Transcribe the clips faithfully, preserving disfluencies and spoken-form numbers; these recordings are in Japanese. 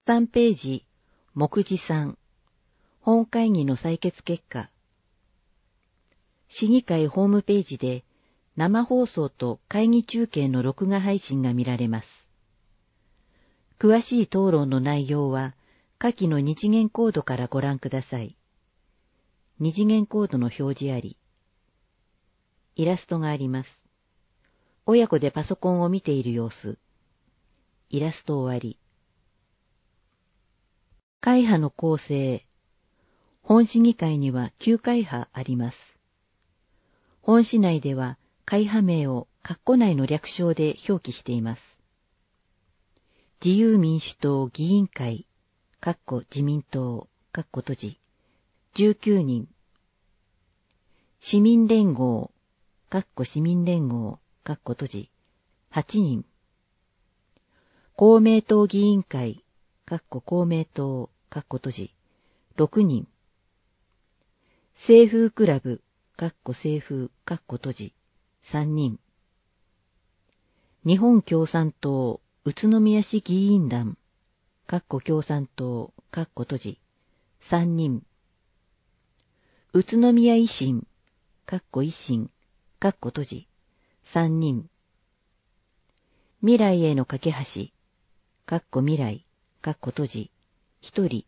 さんページ、目次さん、本会議の採決結果。市議会ホームページで生放送と会議中継の録画配信が見られます。詳しい討論の内容は下記の二次元コードからご覧ください。二次元コードの表示あり。イラストがあります。親子でパソコンを見ている様子。イラスト終わり。会派の構成。本市議会にはきゅう会派あります。本市内では会派名を括弧内の略称で表記しています。自由民主党議員会、括弧自民党、括弧閉じ、じゅうきゅうにん。市民連合、括弧市民連合、括弧閉じ、はちにん。公明党議員会、括弧公明党、括弧閉じ、ろくにん。清風クラブ、括弧清風、括弧閉じ、さんにん。日本共産党、宇都宮市議員団、括弧共産党、括弧閉じ、さんにん。宇都宮維新、括弧維新、括弧閉じ、さんにん。未来への架け橋、括弧未来、括弧閉じ、ひとり。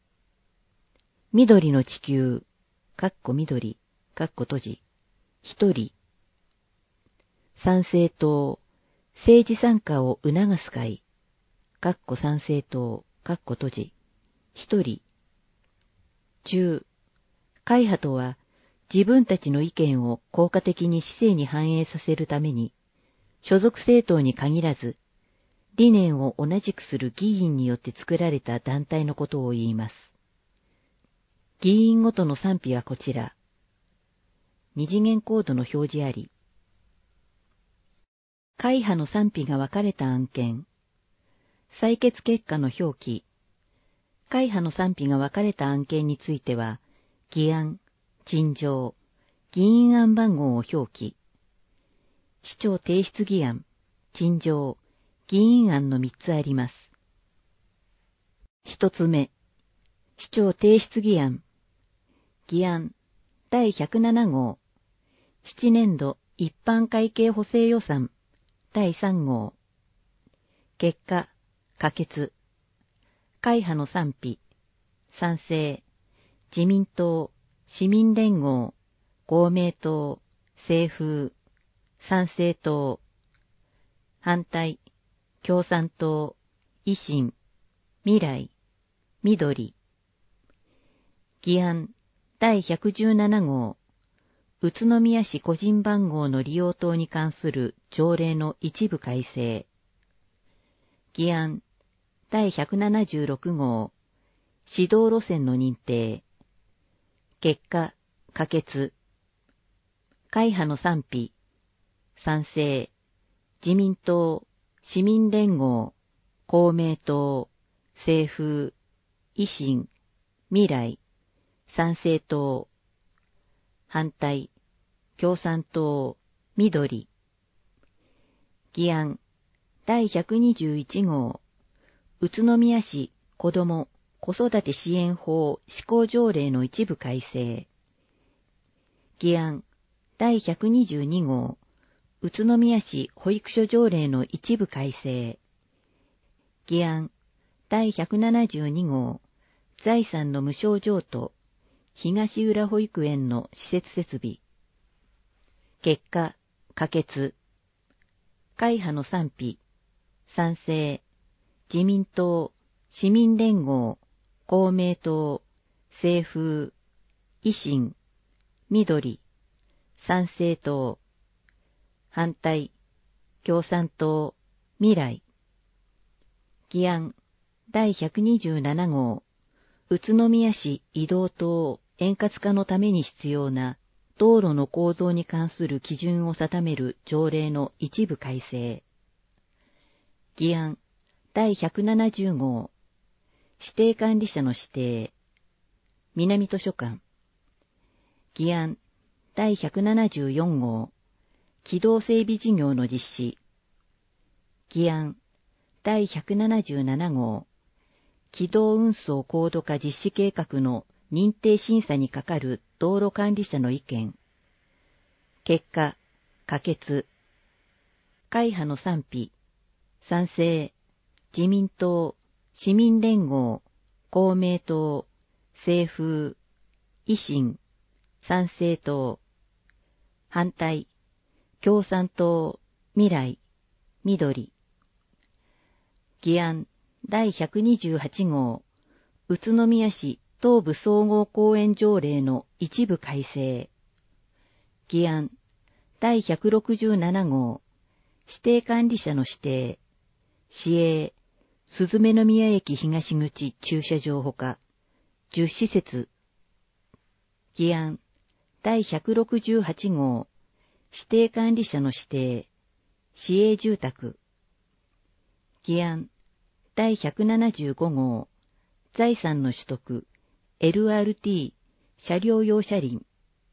緑の地球、括弧緑、括弧閉じ、ひとり。参政党、政治参加を促す会、括弧参政党、括弧閉じ、ひとり。じゅう、会派とは、自分たちの意見を効果的に市政に反映させるために、所属政党に限らず、理念を同じくする議員によって作られた団体のことを言います。議員ごとの賛否はこちら。二次元コードの表示あり。会派の賛否が分かれた案件。採決結果の表記。会派の賛否が分かれた案件については、議案、陳情、議員案番号を表記。市長提出議案、陳情、議員案のみっつあります。一つ目、市長提出議案。議案、だいひゃくなな号。しちねんど一般会計補正予算、だいさん号。結果、可決。会派の賛否、賛成、自民党、市民連合、公明党、清風、参政党、反対、共産党、維新、未来、緑。議案、だいひゃくじゅうなな号。宇都宮市個人番号の利用等に関する条例の一部改正。議案、だいひゃくななじゅうろく号。指導路線の認定。結果、可決。会派の賛否、賛成、自民党、市民連合、公明党、清風、維新、未来、参政党、反対、共産党、緑。議案、だいひゃくにじゅういち号。宇都宮市子ども・子育て支援法施行条例の一部改正。議案、だいひゃくにじゅうに号。宇都宮市保育所条例の一部改正。議案、だいひゃくななじゅうに号。財産の無償譲渡、東浦保育園の施設設備。結果、可決。会派の賛否、賛成、自民党、市民連合、公明党、清風、維新、緑、参政党、反対、共産党、未来。議案、だいひゃくにじゅうなな号。宇都宮市移動等円滑化のために必要な道路の構造に関する基準を定める条例の一部改正。議案、だいひゃくななじゅう号。指定管理者の指定。南図書館。議案、だいひゃくななじゅうよん号。軌道整備事業の実施。議案、だいひゃくななじゅうなな号。 軌道運送高度化実施計画の認定審査に係る道路管理者の意見。結果、可決。会派の賛否。賛成。自民党、市民連合、公明党、清風、維新、参政党。反対。共産党、未来、緑。議案だいひゃくにじゅうはち号、宇都宮市東部総合公園条例の一部改正。議案だいひゃくろくじゅうなな号、指定管理者の指定、市営、鈴目宮駅東口駐車場ほか、じゅう施設。議案だいひゃくろくじゅうはち号、指定管理者の指定、市営住宅。議案だいひゃくななじゅうご号、財産の取得、エルアールティー、車両用車輪。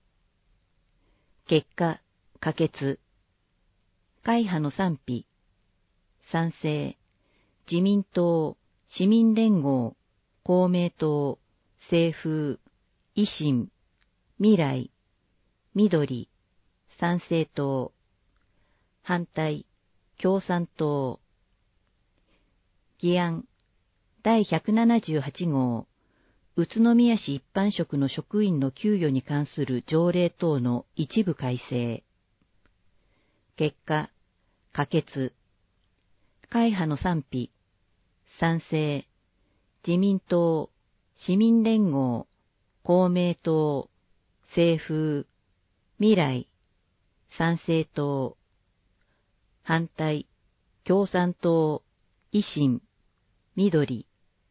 結果、可決。会派の賛否。賛成。自民党、市民連合、公明党、清風、維新、未来、緑、参政党。反対、共産党。議案だいひゃくななじゅうはち号、宇都宮市一般職の職員の給与に関する条例等の一部改正。結果、可決。会派の賛否。賛成。自民党、市民連合、公明党、清風、未来、参政党。反対、共産党、維新、緑。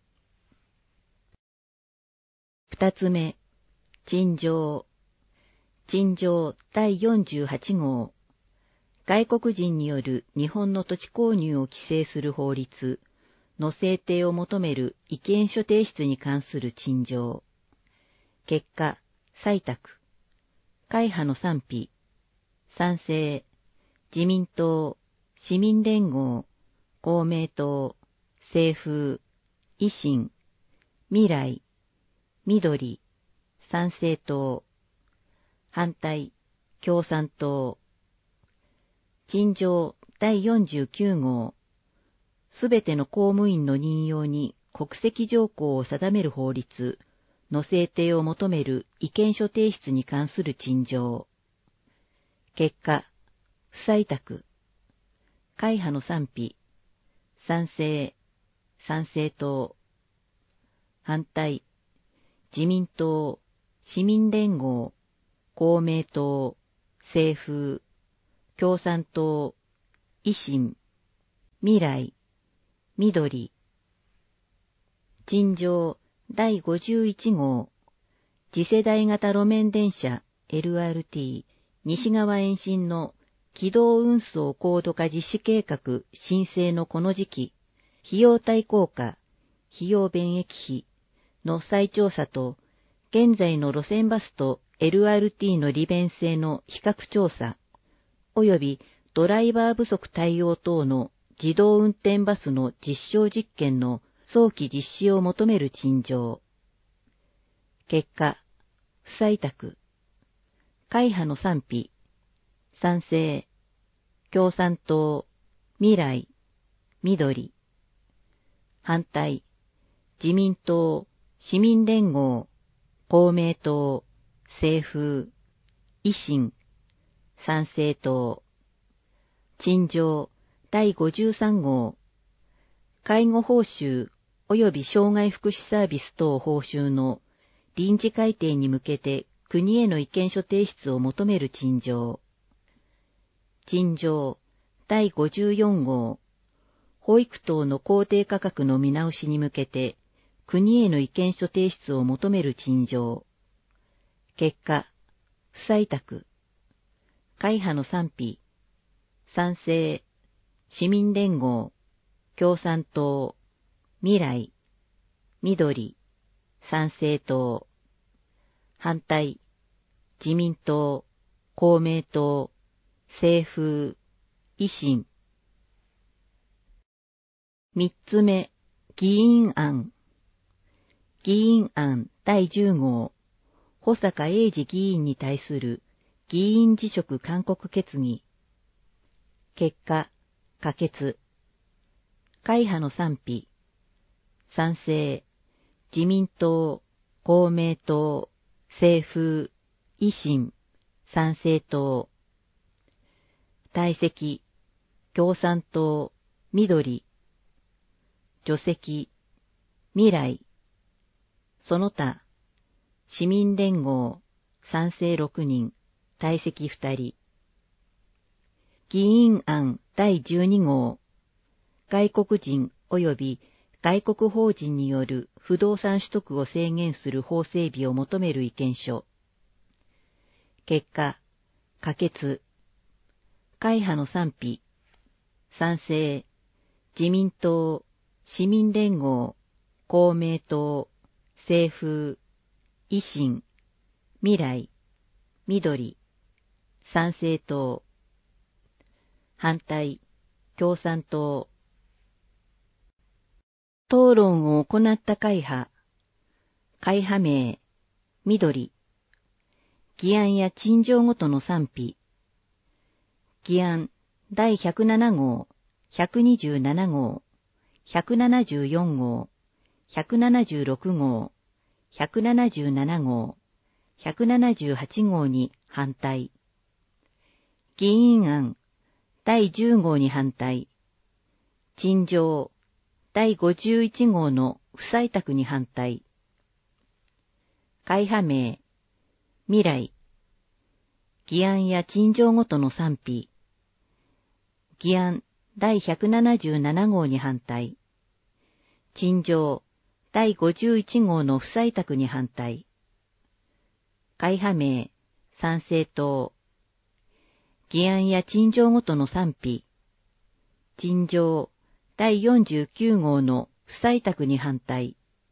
二つ目、陳情。陳情だいよんじゅうはち号。外国人による日本の土地購入を規制する法律の制定を求める意見書提出に関する陳情。結果、採択。会派の賛否。賛成。自民党、市民連合、公明党、清風、維新、未来、緑、参政党。反対、共産党。陳情だいよんじゅうきゅう号。すべての公務員の任用に国籍条項を定める法律の制定を求める意見書提出に関する陳情。結果、不採択。会派の賛否。賛成、参政党。反対、自民党、市民連合、公明党、清風、共産党、維新、未来、緑。陳情だいごじゅういち号。次世代型路面電車 エルアールティー 西側延伸の軌道運送高度化実施計画申請のこの時期、費用対効果、費用便益費の再調査と、現在の路線バスと エルアールティー の利便性の比較調査、及びドライバー不足対応等の自動運転バスの実証実験の早期実施を求める陳情。結果、不採択。会派の賛否。賛成。共産党、未来、緑。反対。自民党、市民連合、公明党、清風、維新、参政党。陳情だいごじゅうさん号。介護報酬及び障害福祉サービス等報酬の臨時改定に向けて国への意見書提出を求める陳情。陳情だいごじゅうよん号。保育等の公定価格の見直しに向けて国への意見書提出を求める陳情。結果、不採択。会派の賛否。賛成、市民連合、共産党、未来、緑、参政党。反対、自民党、公明党、清風、維新。三つ目、議員案。 議員案だいじゅう号、保坂英二議員に対する議員辞職勧告決議。結果、可決。会派の賛否。賛成、自民党、公明党、清風、維新、参政党。退席、共産党、緑。除籍、未来。その他、市民連合、賛成ろくにん、退席ふたり。議員案だいじゅうに号、外国人及び外国法人による不動産取得を制限する法整備を求める意見書。結果、可決。会派の賛否。賛成、自民党、市民連合、公明党、清風、維新、未来、緑、参政党。反対、共産党。討論を行った会派。会派名、緑。議案や陳情ごとの賛否。議案だいひゃくなな号、ひゃくにじゅうなな号、ひゃくななじゅうよん号、ひゃくななじゅうろく号、ひゃくななじゅうなな号、ひゃくななじゅうはち号に反対。議員案だいじゅう号に反対。陳情だいごじゅういち号の不採択に反対。会派名、未来。議案や陳情ごとの賛否。議案だいひゃくななじゅうなな号に反対。陳情だいごじゅういち号の不採択に反対。会派名、参政党。議案や陳情ごとの賛否。陳情だいよんじゅうきゅう号の不採択に反対。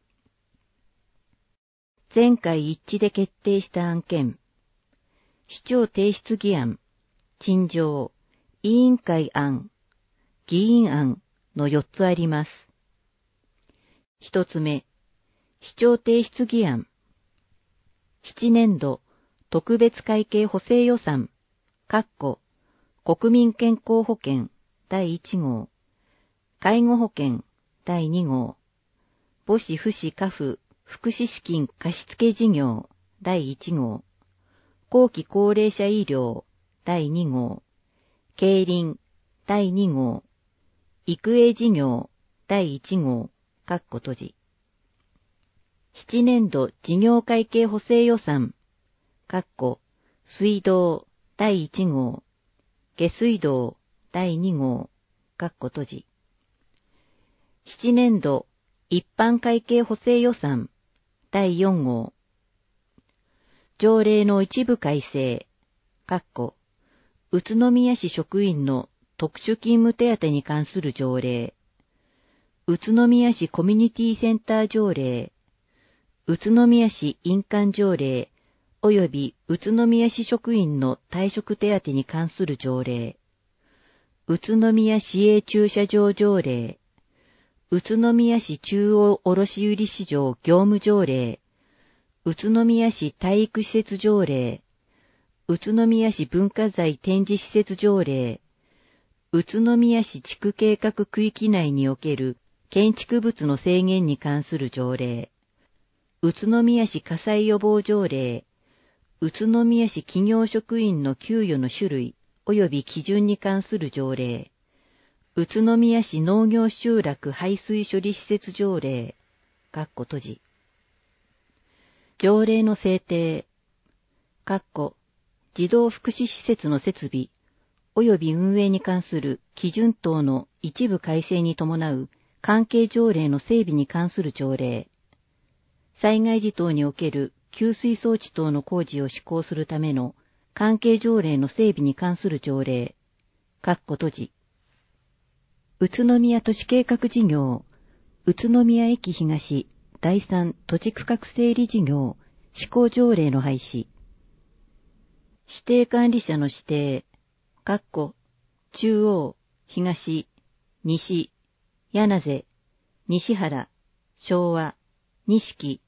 全会一致で決定した案件。市長提出議案、陳情、委員会案、議員案のよっつあります。一つ目、市長提出議案。七年度特別会計補正予算、括弧国民健康保険だいいち号、介護保険だいに号、母子父子家父福祉資金貸付事業だいいち号、後期高齢者医療だいに号、競輪だいに号、育英事業だいいち号、括弧閉じ。七年度事業会計補正予算、括弧水道だいいち号、下水道だいに号、括弧閉じ。七年度一般会計補正予算だいよん号。条例の一部改正、括弧宇都宮市職員の特殊勤務手当に関する条例、宇都宮市コミュニティセンター条例、宇都宮市印鑑条例及び宇都宮市職員の退職手当に関する条例、宇都宮市営駐車場条例、宇都宮市中央卸売市場業務条例、宇都宮市体育施設条例、宇都宮市文化財展示施設条例、宇都宮市地区計画区域内における建築物の制限に関する条例、宇都宮市火災予防条例、宇都宮市企業職員の給与の種類及び基準に関する条例、宇都宮市農業集落排水処理施設条例、括弧閉じ。条例の制定、括弧児童福祉施設の設備及び運営に関する基準等の一部改正に伴う関係条例の整備に関する条例、災害時等における給水装置等の工事を施行するための関係条例の整備に関する条例、括弧閉じ。宇都宮都市計画事業、宇都宮駅東第三土地区画整理事業施行条例の廃止。指定管理者の指定、括弧中央、東、西、柳瀬、西原、昭和、錦、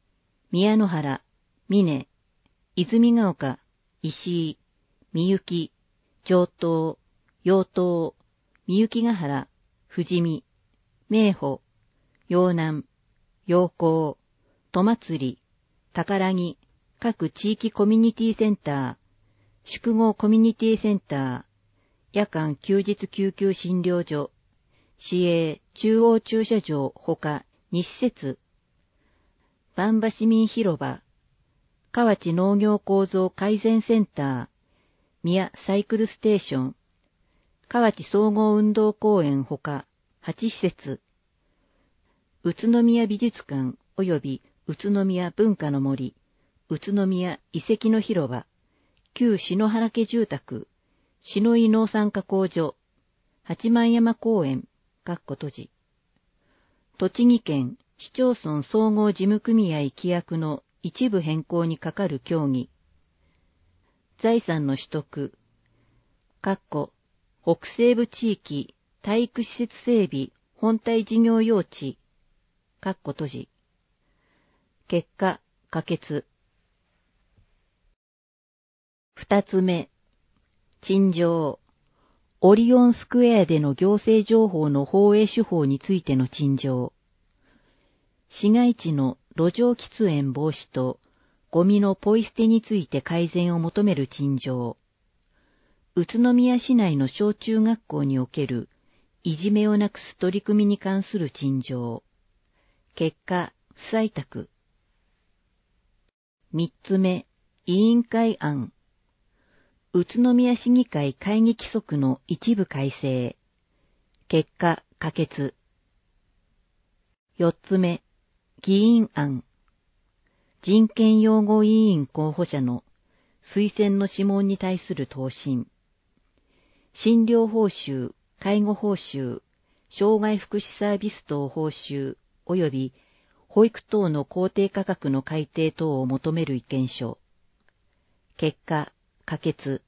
宮野原、峰、泉ヶ丘、石井、みゆき、上東、陽東、みゆきヶ原、富士見、名保、陽南、陽光、戸祭、宝木、各地域コミュニティセンター、宿郷コミュニティセンター、夜間休日救急診療所、市営中央駐車場ほかに施設、万場市民広場、河内農業構造改善センター、宮サイクルステーション、河内総合運動公園ほかはち施設、宇都宮美術館及び宇都宮文化の森、宇都宮遺跡の広場、旧篠原家住宅、篠井農産加工所、八幡山公園、かっこ閉じ。栃木県市町村総合事務組合規約の一部変更にかかる協議。財産の取得、かっこ北西部地域体育施設整備本体事業用地、かっこ閉じ。結果、可決。二つ目、陳情。オリオンスクエアでの行政情報の放映手法についての陳情。市街地の路上喫煙防止とゴミのポイ捨てについて改善を求める陳情。宇都宮市内の小中学校におけるいじめをなくす取り組みに関する陳情。結果、不採択。三つ目、委員会案。宇都宮市議会会議規則の一部改正。結果、可決。四つ目、議員案。人権擁護委員候補者の推薦の諮問に対する答申。診療報酬、介護報酬、障害福祉サービス等報酬及び保育等の公定価格の改定等を求める意見書。結果、可決。